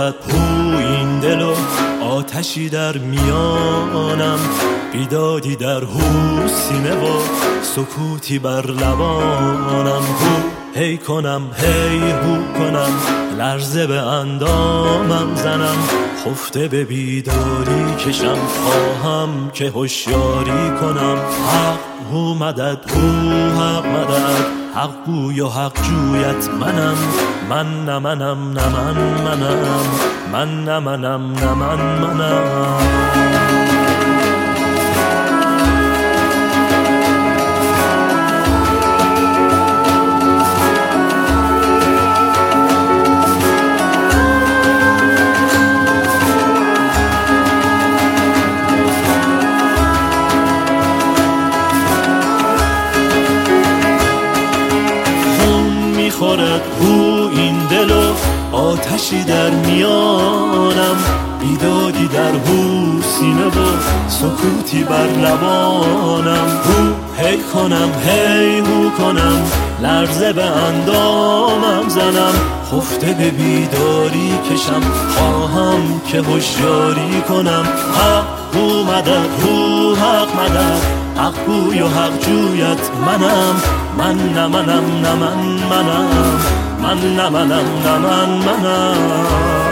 میخورد هو این دل و آتشی در میانم، بیدادی در هو سینه و سکوتی بر لبانم. هو هی کنم هی هو کنم، لرزه به اندامم زنم، خفته به بیداری کشم، خواهم که هوشیاری کنم. حق هو مدد هو حق مدد، حق گوی و حق جویت منم، من نه منم نه من منم، من نه منم نه من منم. میخورد هو این دل و آتشی در میانم، بیدادی در هو سینه و سکوتی بر لبانم. هو هی کنم هی هو کنم، لرزه به اندامم زنم، خفته به بیداری کشم، خواهم که هوشیاری کنم. حق هو مدد هو حق مدد، حق گوی و حق جویت منم، من نه منم نه من منم، من نه منم نه من منم.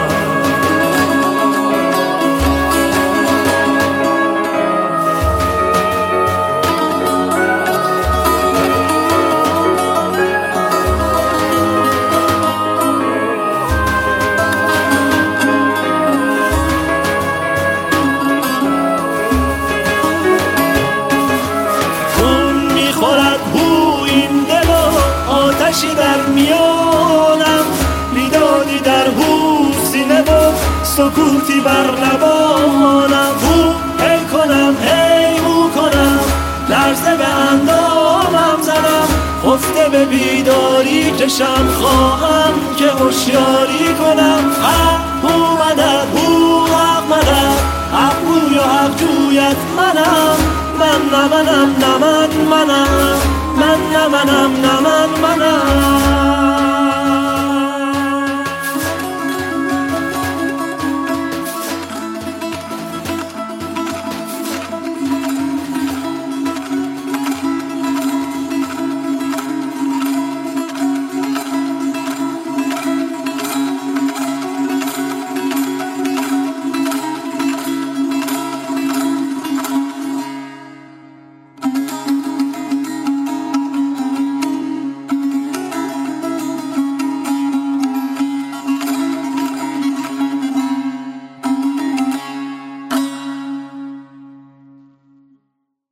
آتشی در میانم، بیدادی در هو سینه و سکوتی بر لبانم. هو هی کنم هی هو کنم، لرزه به اندامم زنم، خفته به بیداری کشم، خواهم که هوشیاری کنم. حق هو مدد هو حق مدد، حق گوی و حق جویت منم، من نه منم نه من منم، من نه منم نه من منم.